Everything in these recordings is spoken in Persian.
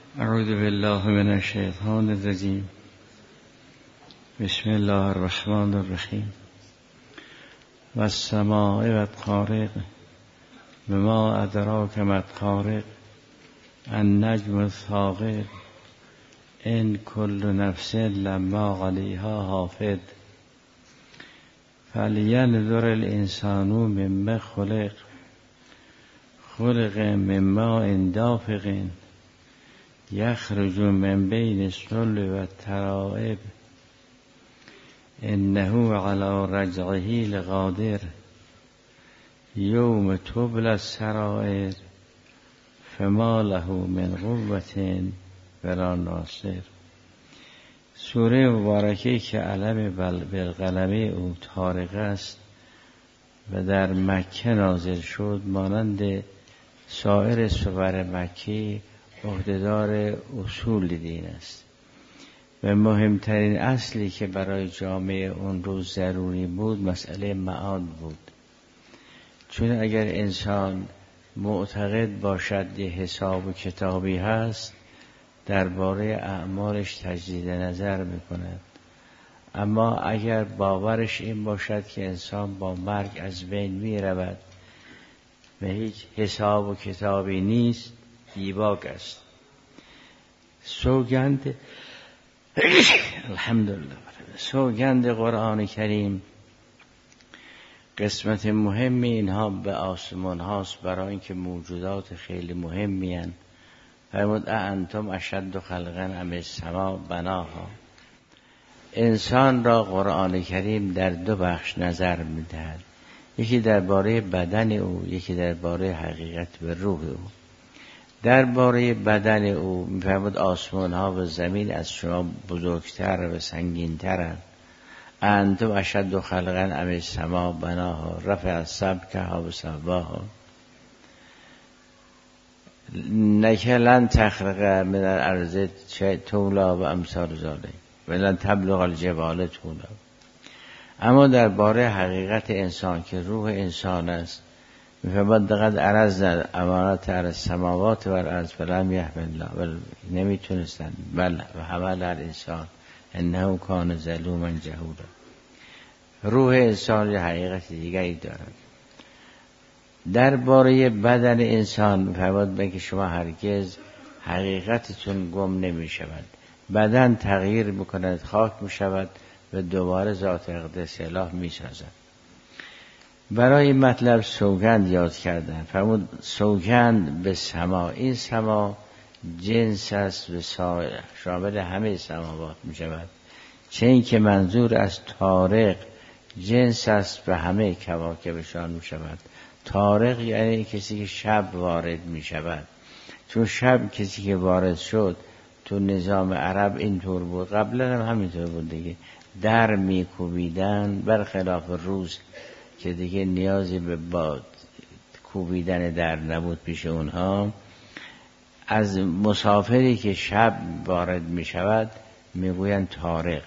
اعوذ بالله من الشیطان الرجیم. بسم الله الرحمن الرحیم. والسماء والطارق وما ادراک ما الطارق النجم الثاقب ان کل نفس لما علیها حافظ فلینظر الانسان مما خلق من ماء دافق یخرج من بین الصلب والترائب انه علی رجعه لقادر یوم تبلی السرائر فما له من قوة ولا ناصر. سوره مبارکه که علم بالقلم او طارق است و در مکه نازل شد، مانند سایر سور مکی عهدهدار اصول دین است و مهمترین اصلی که برای جامعه اون روز ضروری بود مسئله معاد بود. چون اگر انسان معتقد باشد یه حساب و کتابی هست، درباره اعمالش تجدید نظر میکند. اما اگر باورش این باشد که انسان با مرگ از بین میرود و هیچ حساب و کتابی نیست، بیباک است. الحمدلله سوگند قرآن کریم قسمت مهمی اینها به آسمان هاست، برای اینکه موجودات خیلی مهمی هستند. فرمود اانتم اشد خلقا ام السماء بناها. انسان را قرآن کریم در دو بخش نظر می‌دهد، یکی درباره بدن او، یکی درباره حقیقت و روح او. درباره بدن او می‌فرماید آسمان ها و زمین از شما بزرگتر و سنگین‌ترند. انتم اشد خلقا ام السماء بناها رفع السمكها و سواها نکه لن تخرق من الارض طولا و امثال ذلک و لن تبلغ الجبال طولا. اما درباره حقیقت انسان که روح انسان است میفرماید لقد عرضنا الامانة علی السماوات والارض فلم یحملنها، نمیتونستن بل حمل الانسان انه کان ظلوما جهولا. روح انسان یه حقیقت دیگری دارد. درباره بدن انسان میفرماید بگه شما هرگز حقیقتتون گم نمی شود. بدن تغییر میکند، خاک می شود و دوباره ذات اقدس اله می سازد. برای مطلب سوگند یاد کردن. فرمود سوگند به سما. این سما جنس است و شامل همه سماوات می شود، چه این که منظور از طارق جنس است و همه کواکبشان می شود. طارق یعنی کسی که شب وارد می شود، چون شب کسی که وارد شد تو نظام عرب اینطور بود، قبلا هم همینطور بود دیگه، در می کوبیدن، برخلاف روز که دیگه نیازی به کوبیدن در نبود پیش اونها. از مسافری که شب وارد می شود می گویند طارق.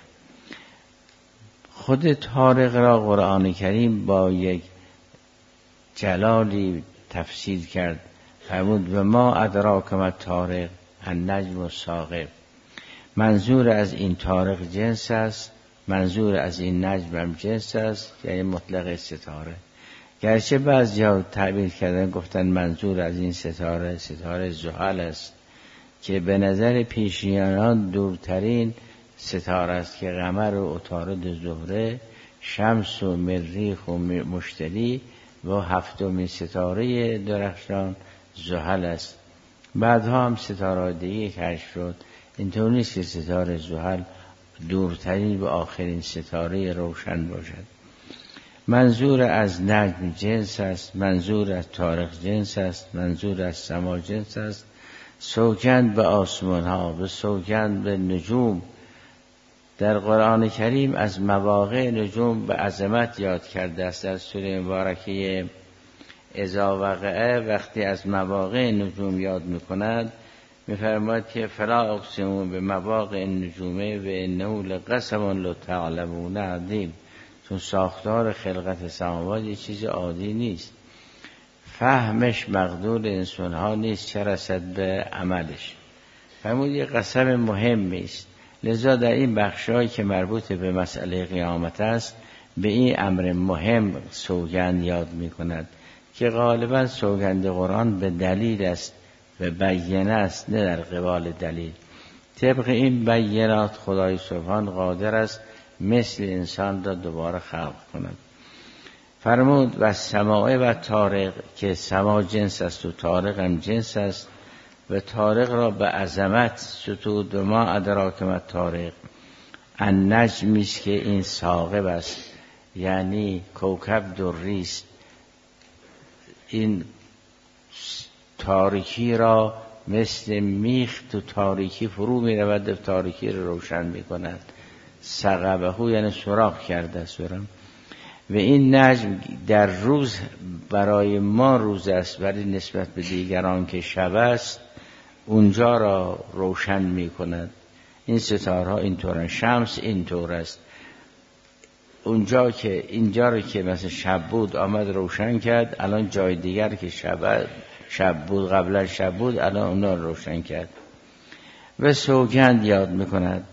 خود طارق را قرآن کریم با یک جلالی تفسیر کرد. فرمود و ما ادراک ما الطارق النجم الثاقب. منظور از این طارق جنس است، منظور از این نجم هم جنس است، یعنی مطلق ستاره. گرچه بعضیا تعبیر کردن گفتن منظور از این ستاره زحل است که به نظر پیشینیان دورترین ستاره است که قمر و عطارد زهره، شمس و مریخ و مشتری و هفتمین ستاره درخشان زحل است. بعدها هم ستاره دیگه کشف شد. اینطور نیست که ستاره زحل دورترین و آخرین ستاره روشن باشد. منظور از نجم جنس است، منظور از طارق جنس است، منظور از سما جنس است. سوگند به آسمان ها و سوگند به نجوم. در قرآن کریم از مواقع نجوم به عظمت یاد کرده است. در سوره مبارکه اذا وقعه وقتی از مواقع نجوم یاد میکند میفرماید که فلا اقسم به مواقع النجوم و انه لقسم لو تعلمون عظیم. چون ساختار خلقت سماوات یه چیز عادی نیست، فهمش مقدور انسان ها نیست، چه رسد به عملش. فرمود یه قسم مهمی است. لذا در این بخشایی که مربوط به مسئله قیامت است به این امر مهم سوگند یاد می کند که غالبا سوگند قرآن به دلیل است و بینه است، نه در قبال دلیل. طبق این بینات خدای سبحان قادر است مثل انسان را دوباره خلق کند. فرمود و سماع و طارق، که سما جنس است و طارق هم جنس است، و طارق را به عظمت ستود. و ما ادراک ما طارق، النجمی است که این ثاقب است، یعنی کوکب دری است. این تاریکی را مثل میخ تو تاریکی فرو می رود و تاریکی را روشن می کند. ثقبه یعنی سوراخ کرده سورم. و این نجم در روز برای ما روز است، ولی نسبت به دیگران که شب است اونجا را روشن می کند. این ستارها اینطورن، شمس اینطور است. اونجا که اینجا رو که مثل شب بود آمد روشن کرد، الان جای دیگر که شب بود قبلا شب بود الان اونا رو روشن کرد. و سوگند یاد میکند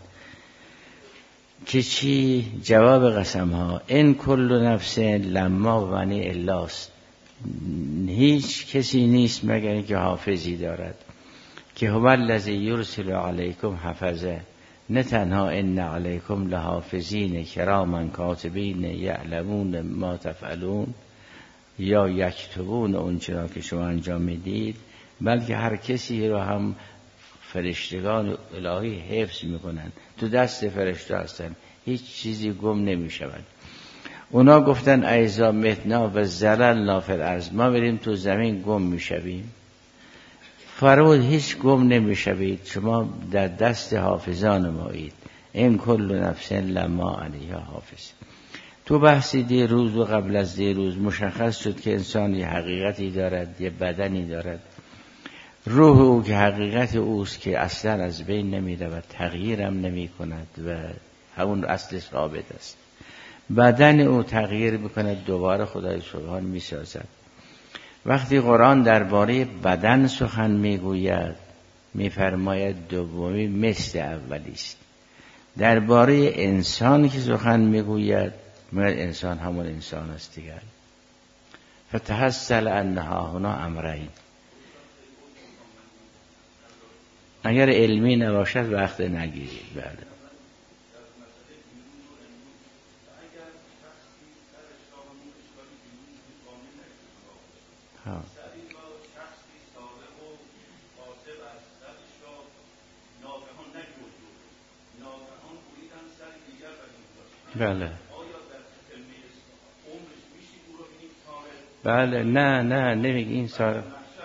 که چی؟ جواب قسم ها. این کل نفس لما و منی الاست، هیچ کسی نیست مگر اینکه حافظی دارد که هو الذی یرسل علیکم حفظه، نه تنها ان علیکم لحافظین کراما کاتبین یعلمون ما تفعلون یا یکتبون اون چرا که شما انجام میدید، بلکه هر کسی رو هم فرشتگان الهی حفظ میکنن، تو دست فرشته هستن، هیچ چیزی گم نمیشود. اونا گفتن ایذا متنا و زللنا فی الارض، ما بریم تو زمین گم میشویم. فرمود هیچ گم نمیشوید، شما در دست حافظان مایید. این کل نفس لما علیها حافظ. تو بحثی دیروز و قبل از دیروز مشخص شد که انسان یه حقیقتی دارد، یه بدنی دارد. روح او که حقیقت اوست که اصلا از بین نمی رود، تغییرم نمی کند و همون اصل ثابت است. بدن او تغییر میکند، دوباره خدای سبحان می سازد. وقتی قرآن درباره بدن سخن میگوید میفرماید دومی مثل اولی است. درباره انسان که سخن میگوید میگوید انسان همون انسان است دیگر. فتحصل انها هنا امرین. اگر علمی نباشد وقت نگیرید. بله. بله بله نه نمیگه این سال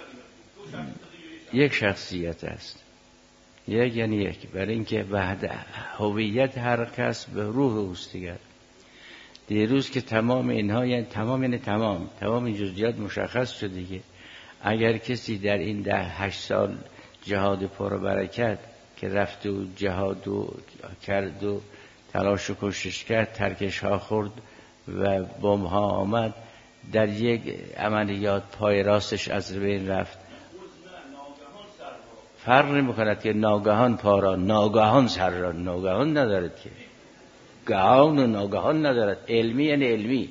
یک شخصیت است، یک یعنی یک، برای اینکه بعد هویت هر کس به روح اوست دیگر. دیروز که تمام اینها یعنی تمام این جزئیات مشخص شد دیگه. اگر کسی در این 10-8 سال جهاد پر برکت که رفت و جهاد و کرد و تلاش و کوشش کرد، ترکش ها خورد و بمب ها آمد، در یک عملیات پای راستش از بین رفت، فرق نمی‌کند که ناگهان پارا ناگهان سر را، ناگهان ندارد که گهان و ناگهان ندارد. علمی یعنی علمی،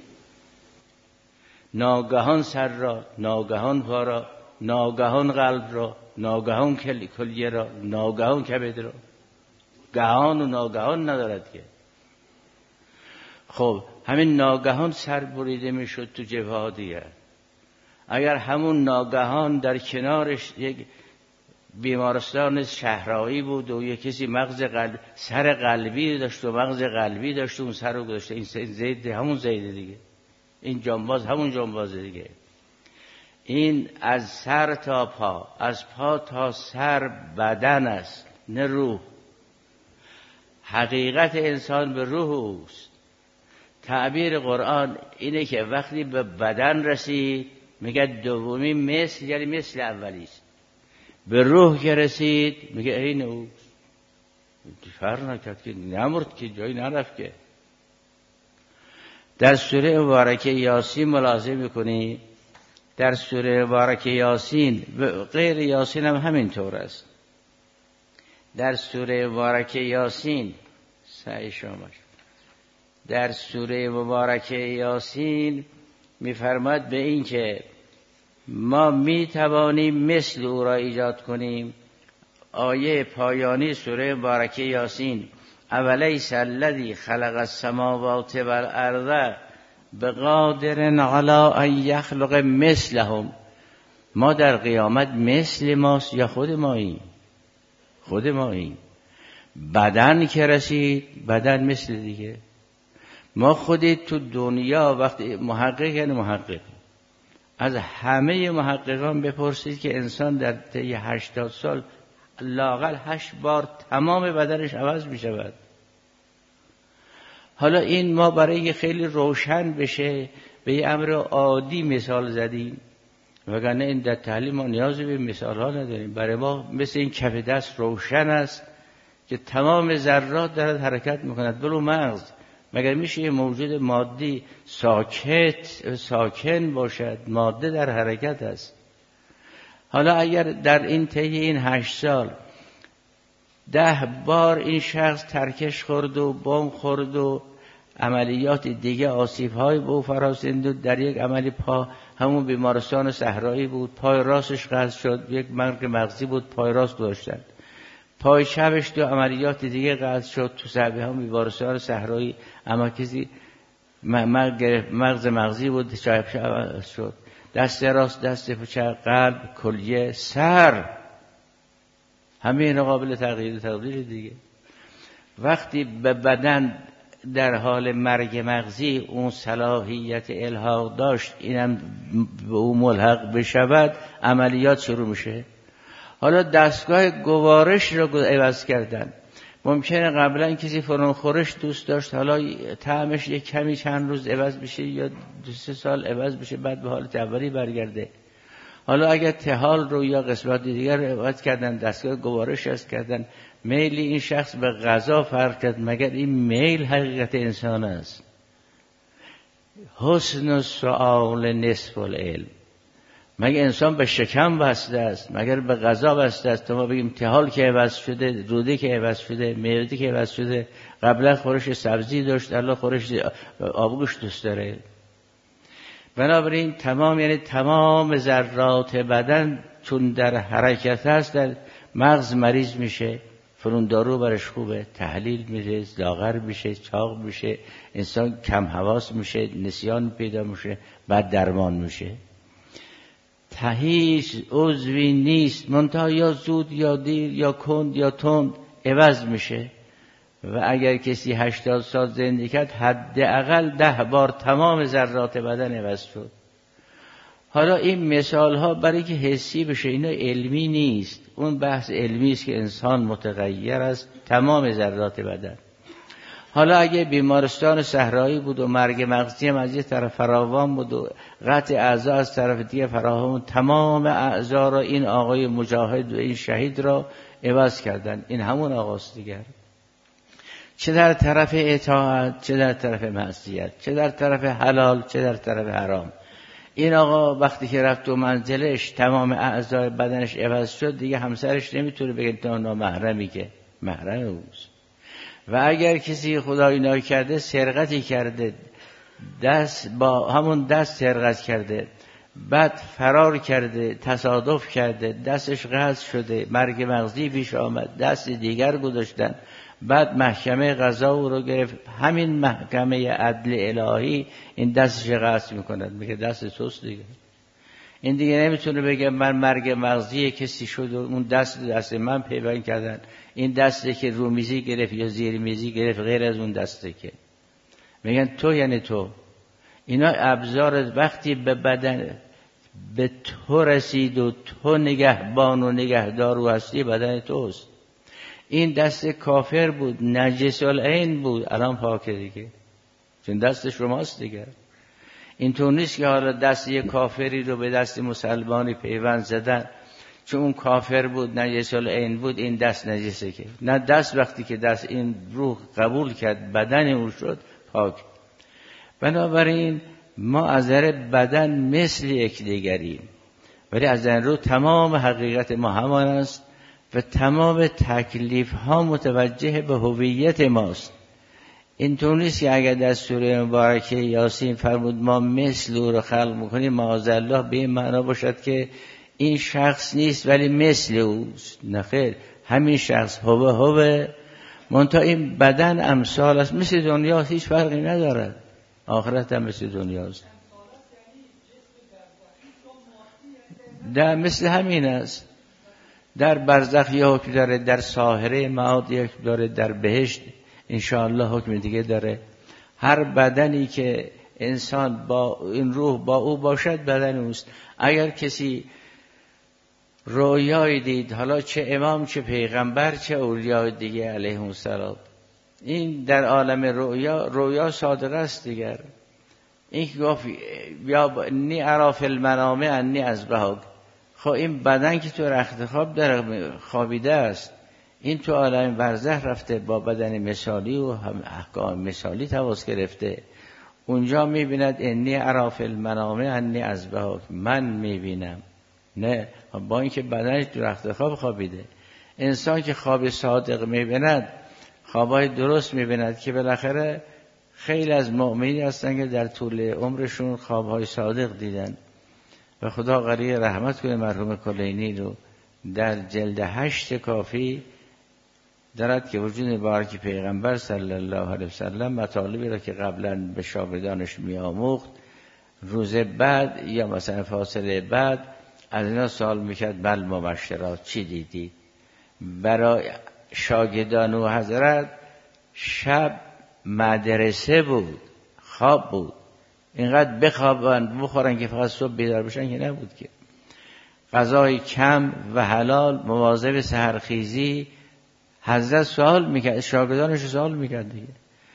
ناگهان سر را، ناگهان پارا، ناگهان قلب را، ناگهان کلیه را، ناگهان کبد را، گهان و ناگهان ندارد که. خب همین ناگهان سر بریده میشد تو جبهه دیگر. اگر همون ناگهان در کنارش یک بیمارستان شهرایی بود و یک کسی سر قلبی داشت و مغز قلبی داشت و اون سر رو گذاشته، این زید همون زید دیگه، این جانباز همون جانباز دیگه. این از سر تا پا، از پا تا سر بدن است نه روح. حقیقت انسان به روح اوست. تعبیر قرآن اینه که وقتی به بدن رسید میگه دومی مثل، یعنی مثل اولی است. به روح که رسید میگه عین او. فرق نکرد که نمرد که جایی نرفت که. در سوره مبارکه یاسین ملاحظه میکنی، در سوره مبارکه یاسین و غیر یاسین هم همین طور است. در سوره مبارکه یاسین در سوره مبارکه یاسین می‌فرماد به این که ما می‌توانیم مثل او را ایجاد کنیم. آیه پایانی سوره مبارکه یاسین اولیس الذی خلق السماوات والارض بقادر علی ان یخلق مثلهم. ما در قیامت مثل ماست یا خود ماییم؟ بدن که رسید بدن مثل دیگه. ما خودی تو دنیا وقتی محقق از همه محققان بپرسید که انسان در طی 80 سال لااقل 8 بار تمام بدنش عوض می شود. حالا این ما برای خیلی روشن بشه به یه امر عادی مثال زدیم، وگرنه این در تعلیم ما نیازی به مثال ها نداریم. برای ما مثل این کف دست روشن است که تمام ذرات دارد حرکت میکند. بلو مغز مگر میشه یه موجود مادی ساکن باشد؟ ماده در حرکت است. حالا اگر در این طی این 8 سال 10 بار این شخص ترکش خورد و بم خورد و عملیات دیگه آسیب‌های به او فراسند و در یک عملی پا همون بیمارستان صحرایی بود، پای راستش قطع شد، یک مرگ مغزی بود، پای راست داشتن، پای چپش تو عملیات دیگه قطع شد، تو صحبه هم بیمارستان صحرایی اما کسی مغز مغزی بود چپ شد، دست راست، دست چپ، قلب، کلیه، سر، همه اینا قابل تغییر تبدیل دیگه. وقتی به بدن در حال مرگ مغزی اون صلاحیت الحاق داشت اینم به اون ملحق بشود، عملیات شروع میشه. حالا دستگاه گوارش رو عوض کردن. ممکنه قبلا کسی فرون خورش دوست داشت، حالا طعمش یک کمی چند روز عوض بشه یا 2-3 سال عوض بشه، بعد به حالت اولی برگرده. حالا اگر طحال رو یا قسمت دیگر رو عوض کردن، دستگاه گوارش عوض کردن، میل این شخص به غذا فرق کرد. مگر این میل حقیقت انسان است؟ حسن السؤال نصف العلم. مگر انسان به شکم بسته است؟ مگر به غذا بسته است؟ تا ما بگیم طحال که عوض شده، روده که عوض شده، معده که عوض شده، قبلا خورش سبزی داشت الان خورش آبگوشت دوست داره. بنابراین تمام ذرات بدن چون در حرکت است، در مغز مریض میشه، فرون دارو برش خوبه، تحلیل میشه، لاغر میشه، چاق میشه، انسان کم حواس میشه، نسیان پیدا میشه، بعد درمان میشه. هیچ عضوی نیست منتها یا زود یا دیر یا کند یا تند عوض میشه. و اگر کسی 80 سال زندگی کرد حداقل 10 بار تمام ذرات بدن عوض شد. حالا این مثال ها برای که حسی بشه، اینا علمی نیست. اون بحث علمی است که انسان متغیر است تمام ذرات بدن. حالا اگه بیمارستان صحرایی بود و مرگ مغزی هم از یه طرف فراوان بود و قطع اعضا از طرف دیگه فراوان، تمام اعضا را این آقای مجاهد و این شهید را عوض کردن. این همون آقاست دیگر، چه در طرف اطاعت، چه در طرف معصیت، چه در طرف حلال، چه در طرف حرام. این آقا وقتی که رفت و منزلش تمام اعضای بدنش عوض شد، دیگه همسرش نمیتونه بگه تو نامحرمی، که محرم اوست. و اگر کسی خدایی ناکرده سرقتی کرده، دست با همون دست سرقت کرده، بعد فرار کرده، تصادف کرده، دستش قطع شده، مرگ مغزی پیش آمد، دست دیگر گذاشتن، بعد محکمه قضا او رو گرفت، همین محکمه عدل الهی این دستش قطع میکند، میگه دست توست دیگه. این دیگه نمیتونه بگه من مرگ مغزی کسی شد و اون دست من پیوند کردن، این دسته که رو میزی گرفت یا زیر میزی گرفت، غیر از اون دسته که میگن تو یعنی تو. اینا ابزار وقتی به بدن به تو رسید و تو نگهبان و نگهدار و هستی، بدن توست. این دست کافر بود، نجس العین بود، الان پاکه دیگه، چون دست شماست دیگه. اینطور نیست که حالا دست یک کافری رو به دست مسلمانی پیوند زدن، چون اون کافر بود نجس العین بود این دست نجسه، که نه، دست وقتی که دست این روح قبول کرد بدن اون شد پاک. بنابراین ما از نظر بدن مثل یک دیگریم، ولی از نظر روح تمام حقیقت ما همان است. و تمام تکلیف ها متوجه به هویت ماست. اینطور نیست که اگر در سوره مبارکه یاسین فرمود ما مثل او رو خلق میکنیم معاذالله به این معنا باشد که این شخص نیست ولی مثل اوست. نه خیر، همین شخص هو منتها این بدن امثال است، مثل دنیا هیچ فرقی ندارد، آخرت هم مثل دنیاست. در مثل همین است، در برزخ یه حکم داره، در ساحره معاد یه حکم داره، در بهشت انشاءالله حکم دیگه داره. هر بدنی که انسان با این روح با او باشد بدن اوست. اگر کسی رویای دید، حالا چه امام چه پیغمبر چه اولیای دیگه علیهم السلام، این در عالم رویا صادق است دیگر. این که گفت یا نی عراف المنامه انی اذبحک، خب این بدن که تو رخت خواب در خوابیده است، این تو عالم برزخ رفته با بدن مثالی و احکام مثالی تماس گرفته. اونجا میبیند انی عراف المنامه انی اذبحک، من میبینم. نه، با اینکه بدنش تو رخت خواب خوابیده. انسان که خواب صادق میبیند، خوابای درست میبیند که بالاخره خیلی از مؤمنین هستن که در طول عمرشون خوابهای صادق دیدن و خدا غریق رحمت کنه مرحوم کلینی رو. در جلد 8 کافی دارد که وجود مبارک پیغمبر صلی الله علیه وسلم مطالبی را که قبلا به شاگردانش میآموخت، روز بعد یا مثلا فاصله بعد از اینا سوال میکرد بل مبشرات چی دیدی؟ برای شاگردان و حضرت شب مدرسه بود، خواب بود. اینقدر بخوابن بخورن که فقط صبح بیدار بشن که نبود که. غذای کم و حلال، مواظب سحرخیزی. حضرت سوال میکرد، شاگردانش سوال میکرد دیگه.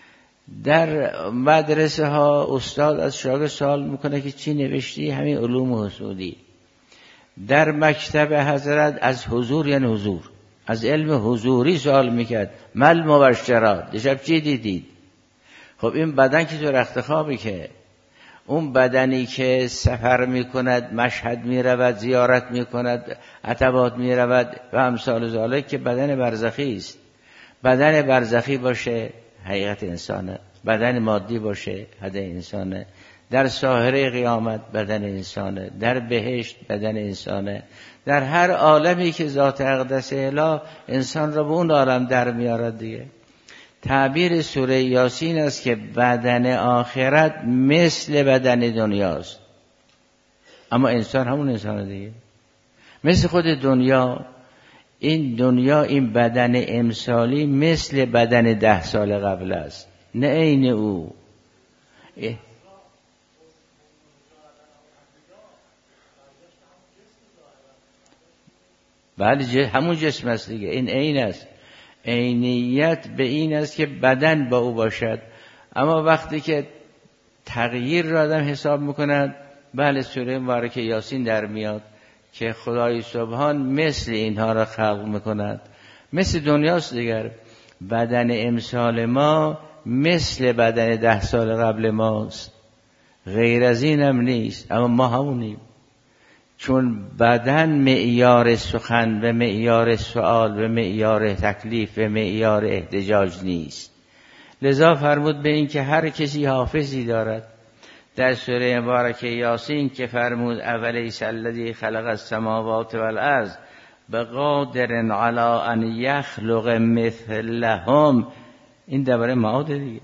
در مدرسه ها استاد از شاگرد سوال میکنه که چی نوشتی؟ همین علوم حسودی. در مکتب حضرت از حضور یعنی حضور، از علم حضوری سوال میکرد مل مبشرات، دیشب چی دیدید؟ خب این بدن که تو رخت خوابی، که اون بدنی که سفر میکند، مشهد میرود، زیارت میکند، عتبات میرود و امثال ذالک، که بدن برزخی است. بدن برزخی باشه حقیقت انسانه، بدن مادی باشه بدن انسانه. در ساحره قیامت بدن انسانه، در بهشت بدن انسانه. در هر عالمی که ذات اقدس اله انسان را به اون عالم در میارد دیگه. تعبیر سوره یاسین است که بدن آخرت مثل بدن دنیاست، اما انسان همون انسان دیگه، مثل خود دنیا. این دنیا، این بدن امثالی مثل بدن 10 سال قبل است، نه عین او. بله همون جسم است دیگه، این عین است. عینیت به این است که بدن با او باشد. اما وقتی که تغییر را آدم حساب میکند، بله سوره مبارکه یاسین در میاد که خدای سبحان مثل اینها را خلق میکند. مثل دنیاست دیگر. بدن امثال ما مثل بدن 10 سال قبل ماست، غیر از این هم نیست، اما ما همونیم. چون بدن معیار سخن و معیار سؤال و معیار تکلیف و معیار احتجاج نیست. لذا فرمود به این که هر کسی حافظی دارد. در سوره مبارکه یاسین که فرمود اولیس الذی خلق السماوات والارض بقادر علی ان یخلق مثلهم، این درباره معاد دیگه.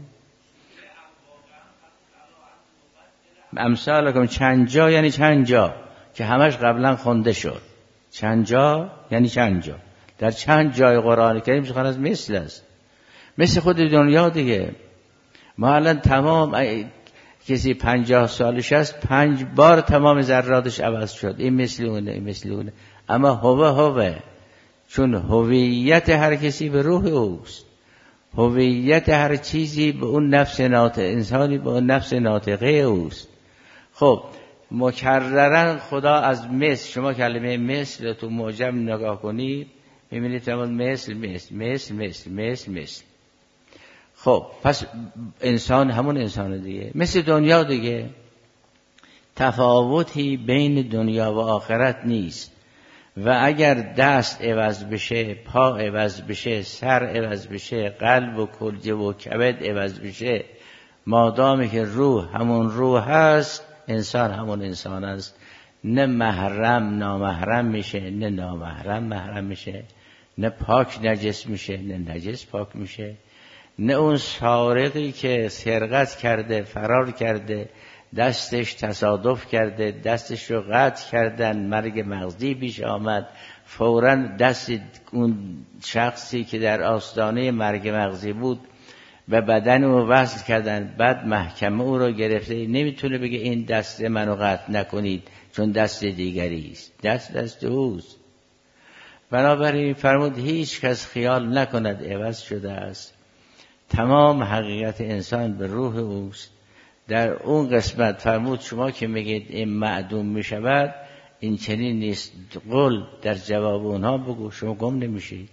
امثالکم، چند جا یعنی چند جا که همش قبلا خونده شد. چند جا یعنی چند جا، در چند جای قرآن کریم سخن از مثل است، مثل خود دنیا دیگه. ما الان تمام کسی 50 سالش است 5 بار تمام ذراتش عوض شد، این مثل اونه این مثل اونه، اما هوه چون هویت هر کسی به روح اوست، هویت هر چیزی به اون نفس ناطق، انسانی به اون نفس ناطقه اوست. خب مکررن خدا از مثل، شما کلمه مثل تو معجم نگاه کنید میبینید تمام مثل مثل مثل مثل مثل مثل. خب پس انسان همون انسان دیگه، مثل دنیا دیگه. تفاوتی بین دنیا و آخرت نیست. و اگر دست عوض بشه، پا عوض بشه، سر عوض بشه، قلب و کلیه و کبد عوض بشه، مادامی که روح همون روح هست، انسان همون انسان است. نه محرم نامحرم میشه، نه نامحرم محرم میشه، نه پاک نجس میشه، نه نجس پاک میشه، نه اون سارقی که سرقت کرده فرار کرده، دستش تصادف کرده، دستش رو قطع کردن، مرگ مغزی پیش آمد، فوراً دست اون شخصی که در آستانه مرگ مغزی بود به بدن او وصل کردن، بعد محکمه او رو گرفته، نمیتونه بگه این دست منو قطع نکنید چون دست دیگری است، دست اوست. بنابراین فرمود هیچ کس خیال نکند عوض شده است، تمام حقیقت انسان به روح اوست. در اون قسمت فرمود شما که میگید این معدوم میشود، این چنین نیست. قل در جواب اونها بگو، شما گم نمیشید.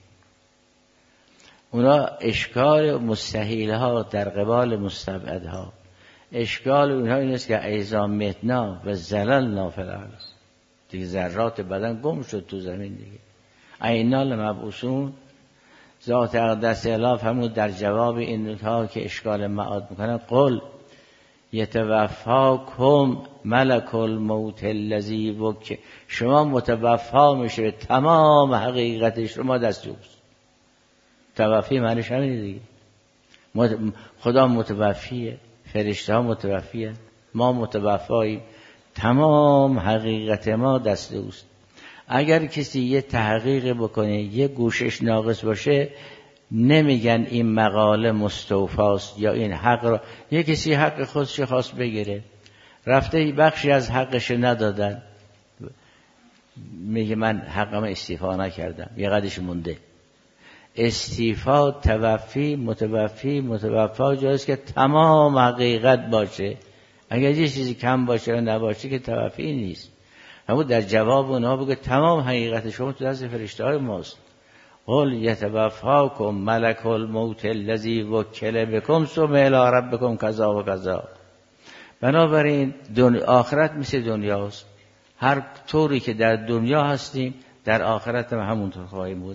اونا اشکال مستحیل ها در قبال مستبعد ها، اشکال اونها این است که ایضا متنا و زللنا فی الارض، دیگه ذرات بدن گم شد تو زمین دیگه. اینا لمبعوثون. ذات اقدس اله فرمود در جواب اینها که اشکال معاد میکنن، قل یتوفاکم ملک الموت الذی وکل، شما متوفا میشه، تمام حقیقت شما دست اوست. توفی معنیش همینه دیگه. خدا متوفیه، فرشته ها متوفیه، ما متوفاییم، تمام حقیقت ما دست اوست. اگر کسی یه تحقیق بکنه، یه گوشش ناقص باشه، نمیگن این مقاله مستوفاست یا این حق را، یه کسی حق خودش خواست بگیره، رفته بخشی از حقش ندادن، میگه من حقم استیفا نکردم، یه قدش مونده. استیفا، توفی، متوفا جایست که تمام حقیقت باشه. اگر یه چیزی کم باشه و نباشه که توفی نیست. همون در جواب اونها بگه تمام حقیقت شما تو دست فرشته های ماست. قل یتوفاکم ملک الموت الذی وکل بکم ثم الی ربکم کذا و کذا. بنابراین آخرت مثل دنیاست. هر طوری که در دنیا هستیم در آخرت هم همونطور خواهیم بود.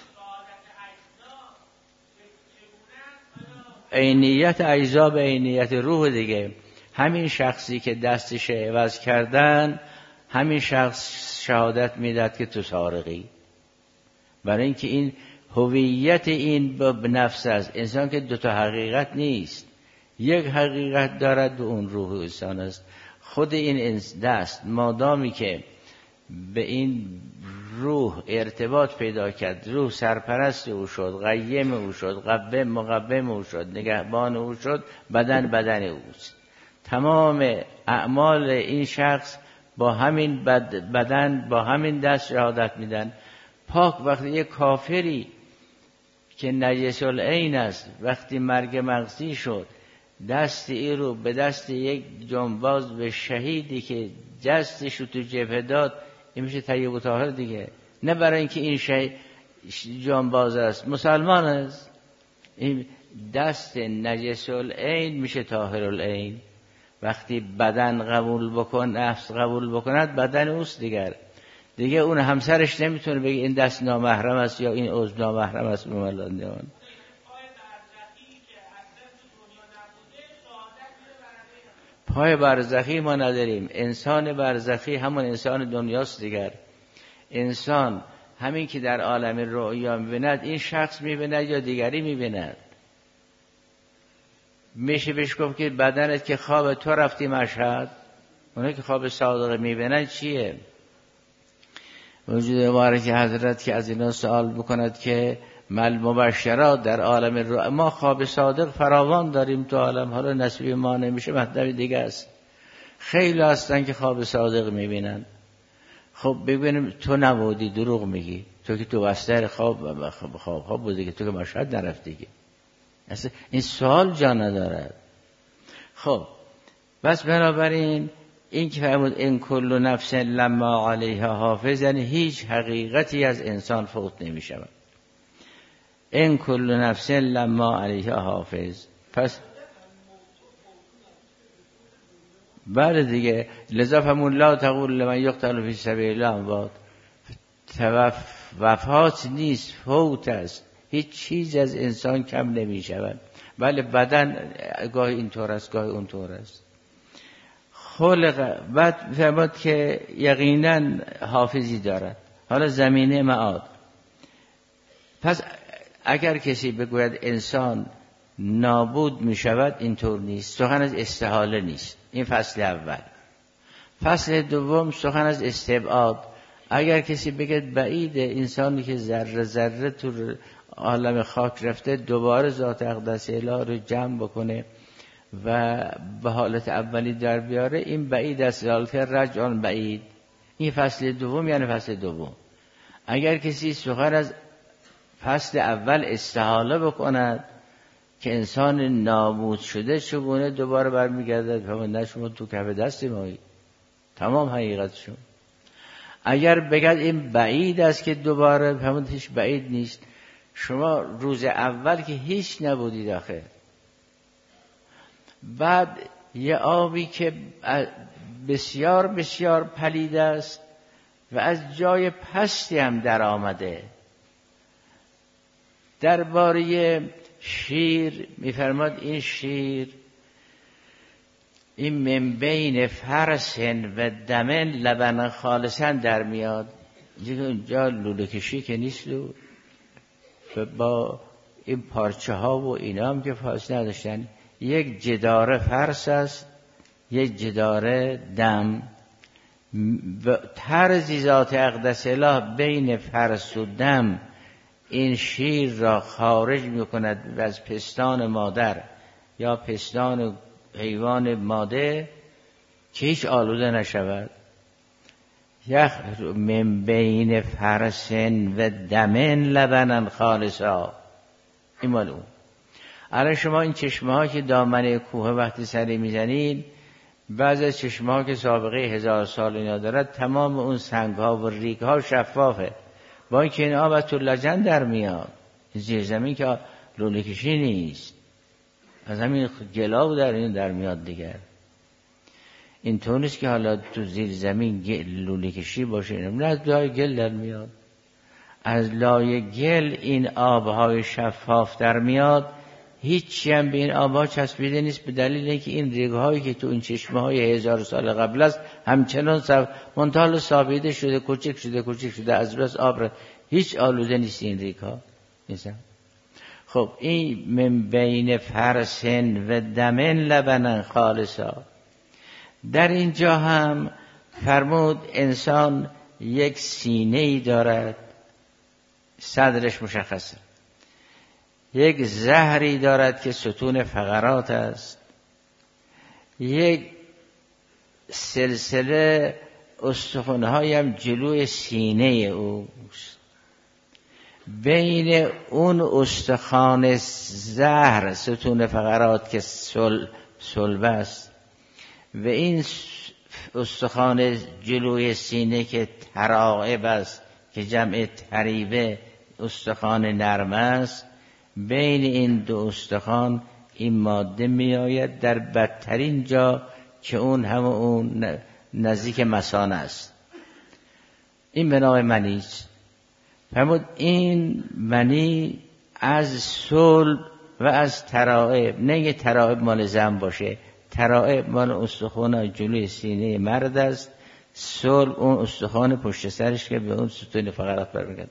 عینیت اجزا به عینیت روح دیگه. همین شخصی که دستش عوض کردن، همین شخص شهادت میداد که تو سارقی. برای اینکه این هویت این به نفس است. انسان که دو تا حقیقت نیست، یک حقیقت دارد و اون روح انسان است. خود این دست مادامی که به این روح ارتباط پیدا کرد، روح سرپرست او شد، قیم او شد، مقوم او شد، نگهبان او شد، بدن اوست. تمام اعمال این شخص با همین بدن، با همین دست شهادت میدن. پاک وقتی یک کافری که نجس العین است، وقتی مرگ مغزی شد، دست ای رو به دست یک جانباز به شهیدی که دستش رو تو جبهه داد، این میشه طیب و طاهر دیگه. نه برای اینکه این شهید جانباز است، مسلمان است، این دست نجس العین میشه طاهر العین. وقتی بدن قبول بکن، نفس قبول بکند، بدن اوست دیگه اون همسرش نمیتونه بگه این دست نامحرم است یا این عضو نامحرم است. به ملندیان پای برزخی ما نداریم. انسان برزخی همون انسان دنیاست دیگر. انسان همین که در عالم رؤیا میبیند، این شخص میبیند یا دیگری میبیند. میشه بهش گفت که بدنت که خواب تو رفتی مشهد، اونه که خواب صادقه میبینن چیه؟ وجود مبارک حضرت که از اینا سوال بکند که مل مبشرات در عالم رو، ما خواب صادق فراوان داریم تو عالم، حالا نصیب ما نمیشه مطلب دیگه است. خیلی هستن که خواب صادق میبینن. خب ببینیم تو نبودی، دروغ میگی، تو که تو بستر خواب بودی که تو که مشهد نرفتی که. اصلا این سوال جا ندارد. خب بس بنابراین این که فرمود این کل نفس لما علیها حافظ، یعنی هیچ حقیقتی از انسان فوت نمی شود. این کل نفس لما علیها حافظ. پس بله دیگه، لذا فرمود لا تقول لمن یقتل فی سبیل الله اموات، وفات نیست، فوت است. هیچ چیز از انسان کم نمی شود. بله بدن گاهی اینطور است گاهی اونطور است. خلق بعد فرمود که یقینا حافظی دارد. حالا زمینه معاد. پس اگر کسی بگوید انسان نابود می شود، اینطور نیست. سخن از استحاله نیست. این فصل اول. فصل دوم سخن از استبعاد. اگر کسی بگه بعید انسانی که ذره ذره تو عالم خاک رفته دوباره ذات اقدس الهی رو جمع بکنه و به حالت اولی در بیاره، این بعید است. حالت رجعان بعید. این فصل دوم یعنی فصل دوم. اگر کسی سخن از فصل اول استحاله بکند که انسان نابود شده چگونه دوباره برمیگردد، نه شما تو کف دست مایی، تمام حقیقتشون. اگر بگد این بعید است که دوباره، همون هیچ بعید نیست. شما روز اول که هیچ نبودید آخه، بعد یه آبی که بسیار بسیار پلید است و از جای پستی هم در آمده. درباره شیر میفرماد این شیر این من بین فرس و دمن لبن خالصا در میاد. اینجا لوله کشی که نیست و با این پارچه ها و اینا هم که فاصله نداشتن. یک جداره فرس است، یک جداره دم و طرزی ذات اقدس اله بین فرس و دم این شیر را خارج میکند از پستان مادر یا پستان حیوان ماده که هیچ آلوده نشود. یخ من بین فرس و دمن لبنن خالصا. این مال اون. الان شما این چشمه ها که دامنه کوه وقتی سری میزنید، بعض از چشمه ها که سابقه 1000 سال اینا دارد، تمام اون سنگ ها و ریگ ها شفافه، با اینکه این آب از تو لجن در میاد. زیر زمین که لوله کشی نیست، از همین گلاو در این در میاد دیگر. این طور نیست که حالا تو زیر زمین لوله کشی باشه، نه، از لای گل در میاد. از لای گل این آبهای شفاف در میاد. هیچی هم به این آبها چسبیده نیست، به دلیل اینکه این ریگ‌هایی که تو این چشمه‌های 1000 سال قبل است همچنان منتال ثابته شده، کوچک شده از بس آب را هیچ آلوده نیست این ریگ‌ها. خب این من بین فرس و دمن لبنن خالصا. در اینجا هم فرمود انسان یک سینه‌ای دارد، صدرش مشخصه، یک زهری دارد که ستون فقرات است، یک سلسله استخوان‌های هم جلوی سینه اوست. بین اون استخوان زهر ستون فقرات که صلب است و این استخوان جلوی سینه که ترائب است که جمع تریبه استخوان نرم است، بین این دو استخوان این ماده می آید در بدترین جا که اون اون نزدیک مثانه است. این به نام منی است. فرمود این منی از صلب و از ترائب، نه یه ترائب مال زن باشه، ترائب مال استخوان جلوی سینه مرد است، صلب اون استخوان پشت سرش که به اون ستون فقرات برمیگرده.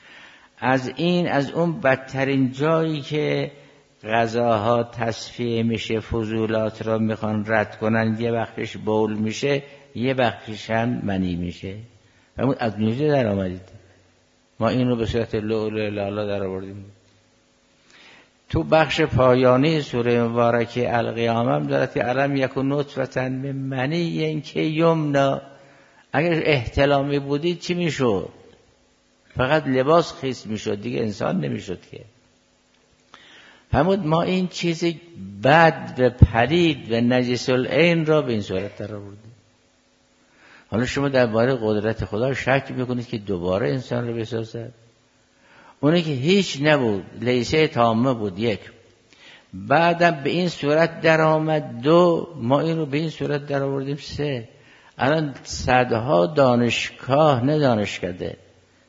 از اون بدترین جایی که غذاها تصفیه میشه، فضولات را میخوان رد کنن، یه وقتش بول میشه، یه وقتش هم منی میشه. همون از نوزه در آمدید. ما این رو به صورت لؤلؤ لالا در آوردیم. تو بخش پایانی سوره مبارکه القیامه هم دارد که علم یکن نطفة من منی که یمنا. اگر احتلامی بودید چی میشد؟ فقط لباس خیس میشد دیگه، انسان نمیشد که. فرمود ما این چیز بد و پلید و نجس العین را به این صورت در آوردیم. حالا شما درباره قدرت خدا شک میکنید که دوباره انسان رو بسازد؟ اونی که هیچ نبود، لیسه تامه بود، یک. بعدم به این صورت در آمد، دو. ما این رو به این صورت در آوردیم، سه. الان صدها دانشگاه، نه دانشکده،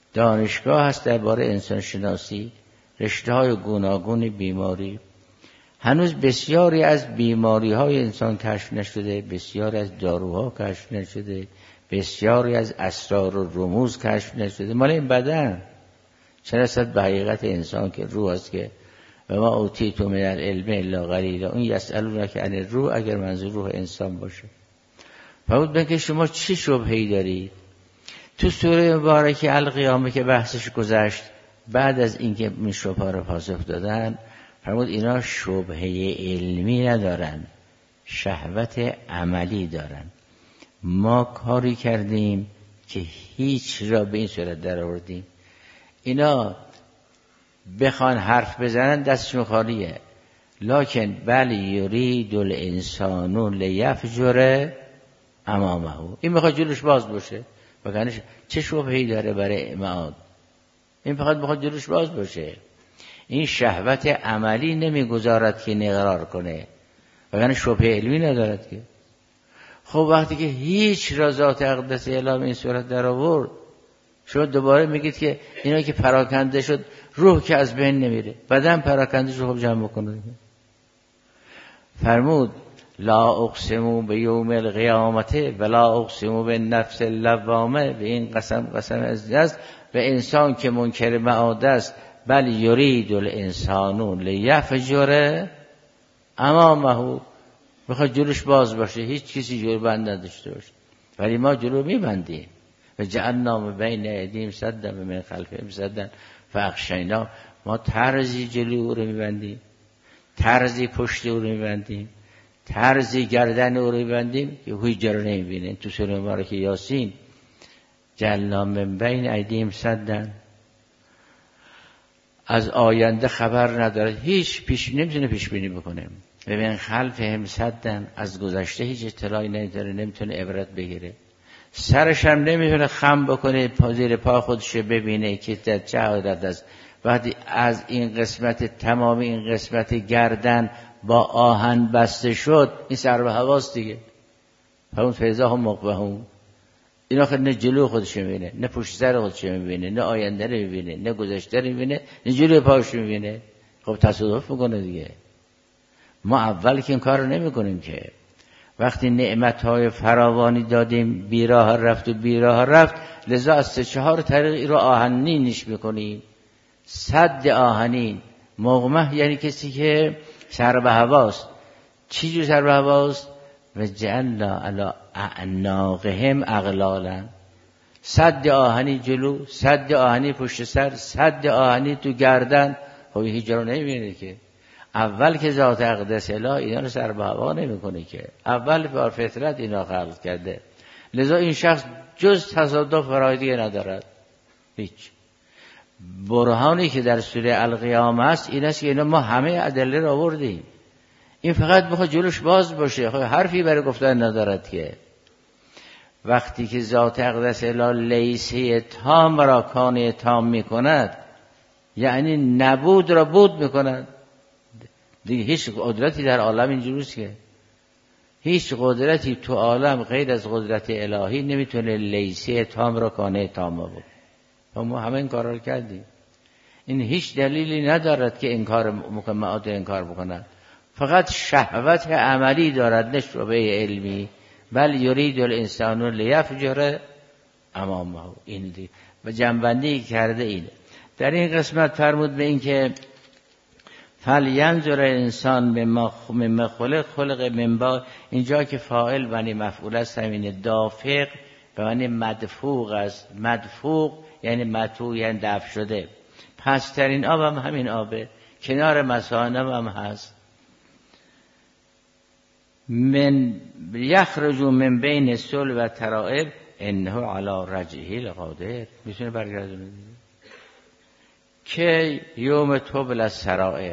دانشگاه هست درباره انسان شناسی، رشته‌های گوناگون بیماری. هنوز بسیاری از بیماری‌های انسان کشف نشده، بسیاری از داروها کشف نشده، بسیاری از اسرار و رموز کشف نشده. مال این بدن چه رسد به حقیقت انسان که روح است که و ما اوتیتم من العلم الا قلیلا. اون یسألونک عن الروح اگر منظور روح انسان باشه. فرمود بگه شما چی شبهه‌ای دارید؟ تو سوره مبارکه القیامه که بحثش گذشت، بعد از اینکه این شبهه رو پاسخ دادن، فرمود اینا شبهه علمی ندارن، شهوت عملی دارن. ما کاری کردیم که هیچ را به این صورت در آوردیم. اینا بخوان حرف بزنن دستشون خالیه. لکن بل یرید الانسان لیفجر امامه. این میخواد جلوش باز باشه. وگرنه چه شبهه‌ای داره برای معاد؟ این فقط میخواد جلوش باز باشه. این شهوت عملی نمیگذارد که نقرار کنه، وگرنه شبهه علمی ندارد که. خب وقتی که هیچ را ذات اقدس الهی این صورت در آورد، شما دوباره میگید که اینا که پراکنده شد، روح که از بین نمیره، بدن پراکنده شد، خب جمع بکنه. فرمود لا اقسمو به یوم القیامته ولا اقسمو به نفس اللوامه. به این قسم است به انسان که منکر معاد است. بل یرید الانسان لیفجر امامه. بخواد جلوش باز باشه، هیچ کسی جلو بند نداشته باشه، ولی ما جلو میبندیم. و جعلنا من بین ایدیهم سدا و من خلفهم سدا فاغشینا. ما طرزی جلو او رو میبندیم، طرزی پشت او رو میبندیم، طرزی گردن او رو میبندیم که هیچ جا رو نمیبینه. تو سوره مبارکه یاسین جعلنا من بین ایدیهم سدا، از آینده خبر نداره، هیچ نمیتونه پیش بینی بکنه. ببین خلفهم سدا، از گذشته هیچ اطلاعی نداره، نمیتونه عبرت بگیره. سرش هم نمیتونه خم بکنه زیر پا خودش ببینه که در چه حالت است. وقتی از این قسمت، تمام این قسمت گردن با آهن بسته شد، این سر به هواست دیگه. همون فیضا هم مقبهون. این آخر نه جلو خودش میبینه، نه پشت سر خودش میبینه، نه آینده رو میبینه، نه گذشته رو میبینه، نه جلو پاش میبینه. خب تصادف میکنه دیگه. ما اول که این کار رو نمی کنیم که وقتی نعمتهای فراوانی دادیم بیراه رفت، لذا از 3-4 طریق رو آهنینش میکنیم. سد آهنین. مغمه یعنی کسی که سر به هواست. چی جو سر به هواست؟ و جعلنا علی اعناقهم اغلالا. سد آهنی جلو، سد آهنی پشت سر، سد آهنی تو گردن. خب هیچ جا رو نمیبینه که. اول که ذات اقدس اله اینا رو سر به هوا نمیکنه که، اول بر فطرت اینا خلق کرده. لذا این شخص جز تصادف برای دیگه ندارد. هیچ برهانی که در سوره القیامه است این است که اینا ما همه ادله رو آوردیم، این فقط بخواد جلوش باز باشه. خب حرفی برای گفتن ندارد که. وقتی که ذات اقدس اله لیسه تام را کان تام میکند، یعنی نبود را بود میکند دیگه. هیچ قدرتی در عالم اینجوریست که هیچ قدرتی تو عالم غیر از قدرت الهی نمیتونه لیسه تام را کانه تام بود. ما همه این کارا رو کردیم. این هیچ دلیلی ندارد که انکار مکملات انکار بکنند. فقط شهوت عملی دارد، نه شبهه علمی. بل یرید الانسان لیفجر امامه. این دی و جنبندی کرده اینه. در این قسمت فرمود به این که فلینظر انسان مما خلق من با. اینجا که فاعل معنی مفعول است، همین دافق به معنی مدفوق است. مدفوق یعنی مدفوع، یعنی دفع شده. پسترین آب هم همین آبه، کنار مسانم هم هست. من یخرج من بین الصلب و ترائب انه علی رجعه لقادر. میتونه برگردونه که یوم تبلی السرائر.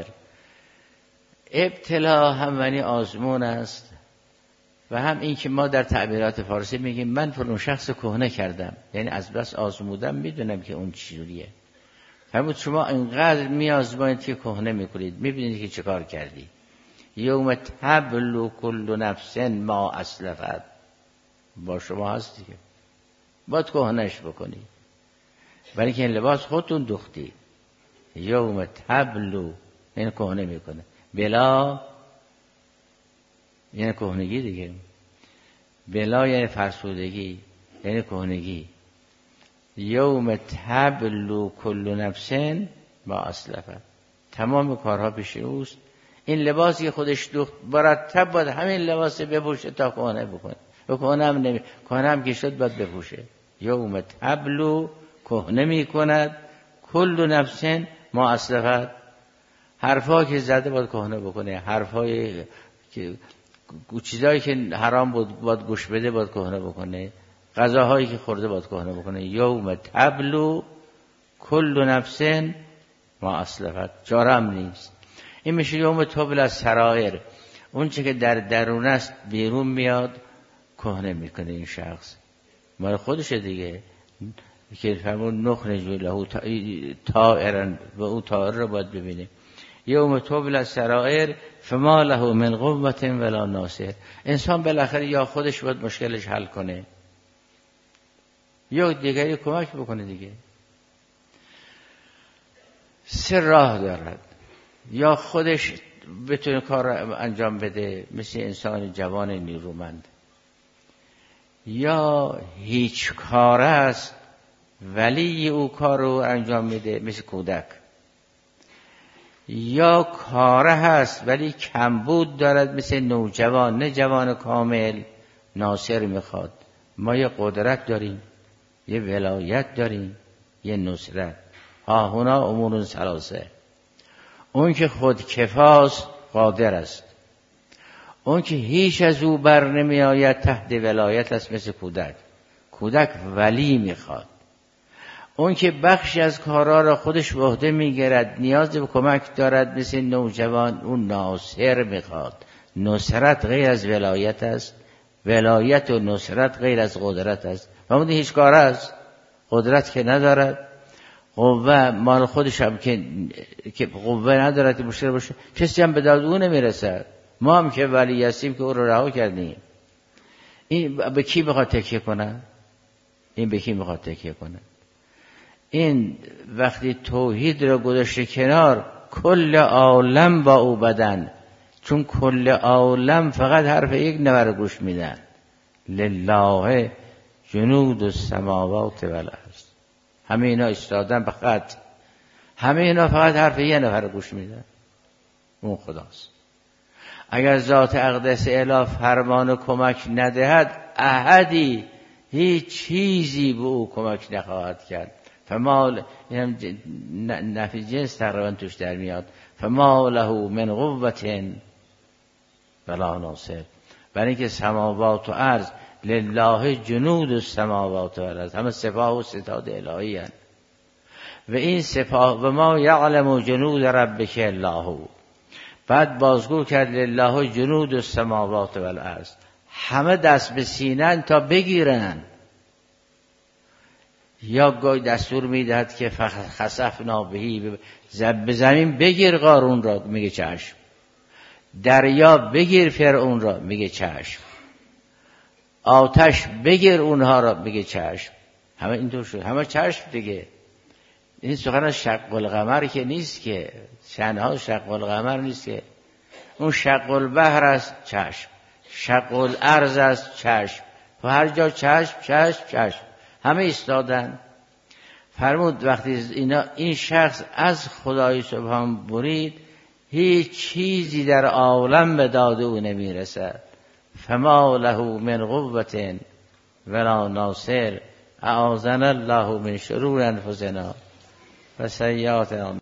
ابتلا هم معنی آزمون است و هم این که ما در تعبیرات فارسی میگیم من فلان شخص کهنه کردم، یعنی از بس آزمودم میدونم که اون چجوریه. فرمود شما اینقدر میآزمایید که کهنه میکنید، میبینید که چه کار کردی. یوم تبلو کل نفس ما اسلفت. با شما هست دیگه، باید کهنهش بکنی. ولی که این لباس خودتون دوختی. یوم تبلو این کهنه میکنه، بلا یعنی کهنگی دیگه، بلا یعنی فرسودگی یعنی کهنگی. یوم تبلو کل نفسن ما اسلفت، تمام کارها پیش اوست. این لباسی که خودش دوخت مرتب باید همین لباس بپوشه تا کهنه بکنه، و کهنه هم که شد باید بپوشه. یوم تبلو کهنه میکند کل نفسن ما اسلفت، حرفا که زده باید کهنه بکنه، حرفای که چیزایی که حرام بود باید گوش بده باید کهنه بکنه، غذاهایی که خورده باید کهنه بکنه. یوم تبلو کل نفسن ما اسلفت، جارم نیست. این میشه یوم تبل السرائر، اون چه که در درون است بیرون میاد کهنه میکنه این شخص، مال خودشه دیگه، که فرمون نخرج له طائرا و او طائر رو باید ببینه. یوم تبل السرائر فما له من قوة ولا ناصر، انسان بالاخره یا خودش باید مشکلش حل کنه یا دیگری کمک بکنه دیگه. سه راه دارد، یا خودش بتونه کار انجام بده مثل انسان جوان نیرومند، یا هیچ کار است ولی او کار رو انجام میده مثل کودک، یا کاره هست ولی کمبود دارد مثل نوجوان، نه جوان کامل. ناصر میخواد. ما یه قدرت داریم، یه ولایت داریم، یه نصرت. ها هنا امور ثلاثه، اون که خود کفاست قادر است، اون که هیچ از او بر نمی آید تحت ولایت است مثل کودک. کودک ولی میخواد. اون که بخشی از کارا را خودش به عهده میگیرد نیاز به کمک دارد مثل نوجوان، اون ناصر میخواد. نصرت غیر از ولایت است، ولایت و نصرت غیر از قدرت است. و اون هیچ کار است، قدرت که ندارد، قوه مال خودش هم که قوه ندارد مشکل باشه، کسی هم به داد او نمیرسد. ما هم که ولی هستیم که او رو رها کردیم. این به کی میخواد تکیه کنه؟ این به کی میخواد تکیه کنه؟ این وقتی توحید رو گذاشته کنار، کل عالم با او بدن، چون کل عالم فقط حرف یک نفر گوش میدن، لله جنود السماوات والارض. همه اینا استادن فقط، همه اینا فقط حرف یک نفر گوش میدن، اون خداست. اگر ذات اقدس اله فرمان و کمک ندهد، احدی هیچ چیزی به او کمک نخواهد کرد. فما نفی جنس تقریبا توش در میاد. فما له من قوة ولا ناصر، برای اینکه سماوات و ارض لله جنود السماوات و الارض، همه سپاه و ستاد الهی هستند. و این سپاه و ما یعلم جنود ربک الا هو، بعد بازگو کرد لله جنود السماوات و الارض، همه دست به سینه تا بگیرن. یا گاهی دستور میدهد که خسفنا بهی، به زمین بگیر قارون را، میگه چشم. دریا بگیر فرعون را، میگه چشم. آتش بگیر اونها را، میگه چشم. همه اینطور شد، همه چشم دیگه. این سخن شق القمر که نیست که، شنها شق القمر نیست که، اون شق البحر است چشم، شق الارض است چشم، و هر جا چشم چشم چشم، همه ایستادن. فرمود وقتی این شخص از خدای سبحان برید، هیچ چیزی در عالم به داد او نمیرسد. فما له من قوة ولا ناصر، اعاذنا الله من شرور انفسنا و سیئات